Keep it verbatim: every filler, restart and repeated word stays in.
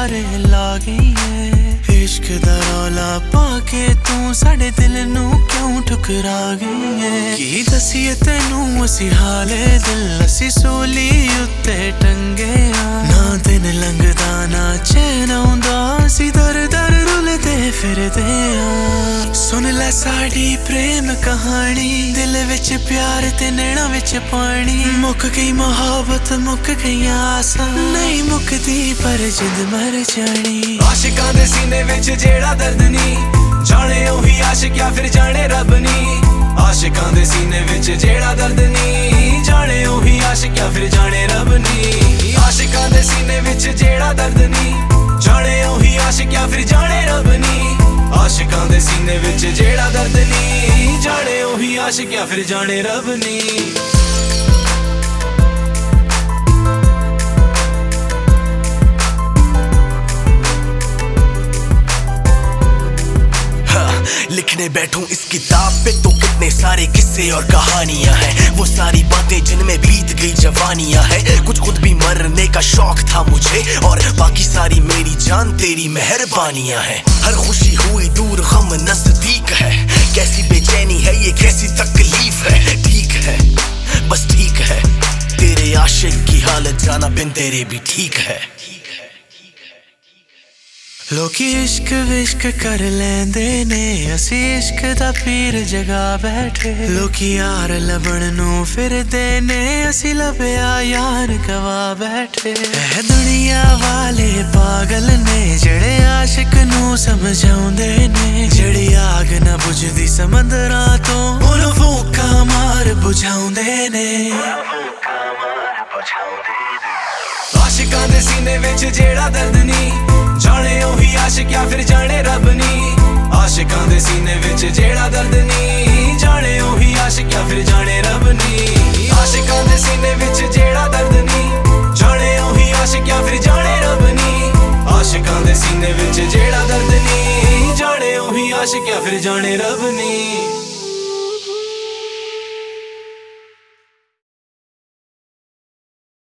ਸਾਰੇ ਲਾ ਗਈ ਏ। इश्क दा रौला पाके तू साडे दिल नू क्यों ठुकरा गई है। की दसीए तेनू असी हाले दिल असी सूली उत्ते टंगे ना दिन लंघदा ना चैन आउंदा असी दर दर रुलदे फिरदे आ। सुन लै साडी प्रेम कहानी दिल विच प्यार ते नैना विच पानी। मुक गई मोहब्बत मुक गई आसा नहीं मुकदी पर जिंद मर जानी। आशिकां दे सीने विच जेड़ा दर्द नी जाने ओही आशिक या फिर जाने रब नी। आशिकां दे सीने विच जेड़ा दर्द नी जाने ओही आशिक या फिर जाने रब नी। आशिकां दे सीने विच जेड़ा दर्द नी जाने ओही आशिक या फिर जाने रब नी। आशिकां दे सीने विच जेड़ा दर्द नी जाने ओही आशिक या फिर जाने रब नी। लिखने बैठूं इस किताब पे तो कितने सारे किस्से और कहानियां हैं। वो सारी बातें जिनमें बीत गई जवानियां हैं। कुछ खुद भी मरने का शौक था मुझे और बाकी सारी मेरी जान तेरी मेहरबानियां हैं। हर खुशी हुई दूर गम नजदीक है। कैसी बेचैनी है ये कैसी तकलीफ है। ठीक है बस ठीक है तेरे आशिक की हालत जाना बिन तेरे भी ठीक है। लोकी इश्क विश्क कर लेंदे ने असी इश्क दा पीर जगा बैठे। लोकी यार लबण नू फिरदे ने असी लभया यार गवा बैठे। ए दुनिया वाले पागल ने जड़े आशिक नू समझाउंदे ने। जड़ी आग ना बुझदी समंदरां तो उन्हों फूका मार बुझाउंदे ने। आशिकां दे सीने विच जेड़ा दर्द नी जाने ओही आशिक या फिर जाने रब नी। आशिकां दे सीने विच जेड़ा दर्द नी जाने ओही आशिक या फिर जाने रब नी। आशिकां दे सीने विच जेड़ा दर्द नी जाने ओही आशिक या फिर जाने रब नी। आशिकां दे सीने विच जेड़ा दर्द नी जाने ओही आशिक या फिर जाने रब नी।